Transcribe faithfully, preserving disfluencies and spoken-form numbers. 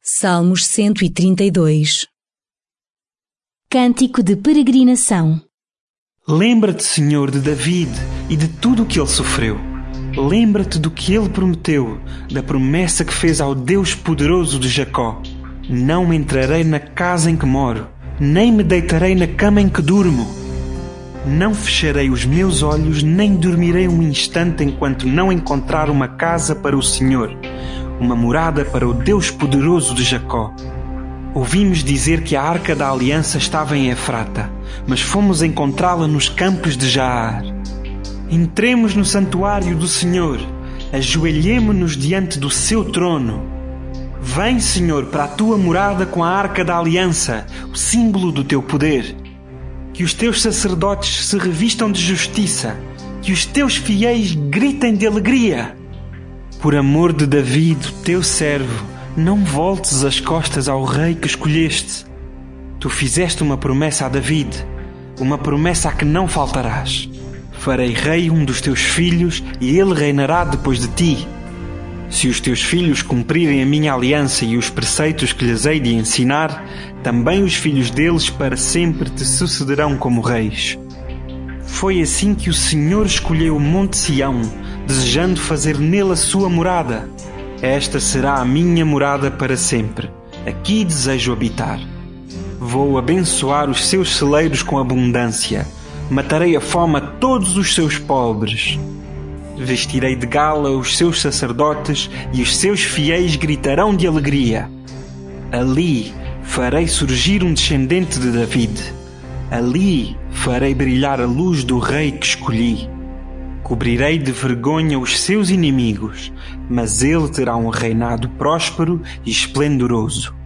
Salmos cento e trinta e dois. Cântico de peregrinação. Lembra-te, Senhor, de David e de tudo o que ele sofreu. Lembra-te do que ele prometeu, da promessa que fez ao Deus poderoso de Jacó. Não entrarei na casa em que moro, nem me deitarei na cama em que durmo. Não fecharei os meus olhos, nem dormirei um instante enquanto não encontrar uma casa para o Senhor, uma morada para o Deus poderoso de Jacó. Ouvimos dizer que a Arca da Aliança estava em Efrata, mas fomos encontrá-la nos campos de Jaar. Entremos no santuário do Senhor, ajoelhemo-nos diante do seu trono. Vem, Senhor, para a tua morada com a Arca da Aliança, o símbolo do teu poder. Que os teus sacerdotes se revistam de justiça, que os teus fiéis gritem de alegria. Por amor de David, teu servo, não voltes as costas ao rei que escolheste. Tu fizeste uma promessa a David, uma promessa a que não faltarás. Farei rei um dos teus filhos e ele reinará depois de ti. Se os teus filhos cumprirem a minha aliança e os preceitos que lhes hei de ensinar, também os filhos deles para sempre te sucederão como reis. Foi assim que o Senhor escolheu o Monte Sião, desejando fazer nele a sua morada. Esta será a minha morada para sempre. Aqui desejo habitar. Vou abençoar os seus celeiros com abundância. Matarei a fome a todos os seus pobres. Vestirei de gala os seus sacerdotes e os seus fiéis gritarão de alegria. Ali farei surgir um descendente de David. Ali farei brilhar a luz do rei que escolhi. Cobrirei de vergonha os seus inimigos, mas ele terá um reinado próspero e esplendoroso.